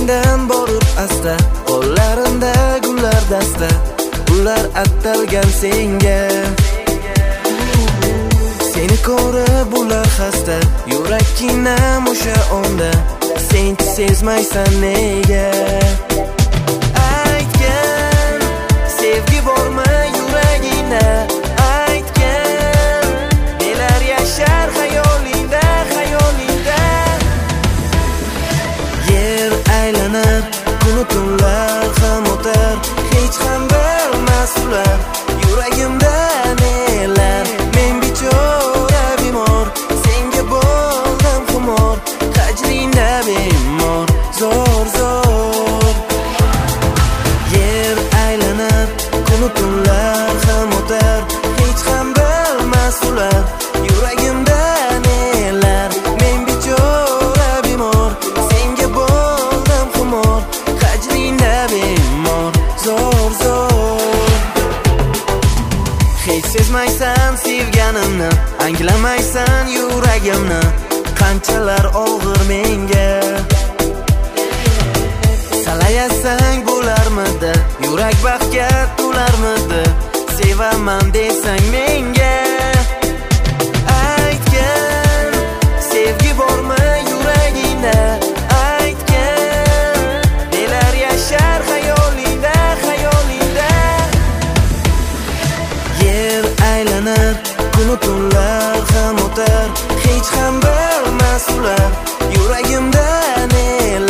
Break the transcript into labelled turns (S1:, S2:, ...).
S1: Yoningdan borib asta, qo'llarimda gullar dasta, ular atalgan senga. Seni ko'rib ular xasta, yurak kinam o'sha onda, sen sezmaysan nega? Aytgan sevgi bormi yuragingda, aytgan nelar yashar xayolingda, xayolingda. Yer aylanar, kunu tunlar ham o'tar, hech ham bilmas ular yuragimda nelar. Men bechora bemor, senga bo'ldim xumor, hajringda bemor, zo'r zo'r. Yer aylanar, kunu tunlar ham o'tar, hech ham bilmas ular yuragimda nelar. Men bechora bemor, senga bo'ldim xumor, hajringda bemor, zo'r zo'r. Hech sezmaysan sevganimni, anglamaysan yuragimni, qanchalar og'ir menga. Salayasang bo'larmidi, yurak baxtga to'larmidi, sevaman desang menga. Aytgan sevgi bormi yuragingda, aytgan nelar yashar xayolingda, xayolingda. Yer aylanar, kunu tunlar ham o'tar, hech ham bilmas ular yuragimda nelar.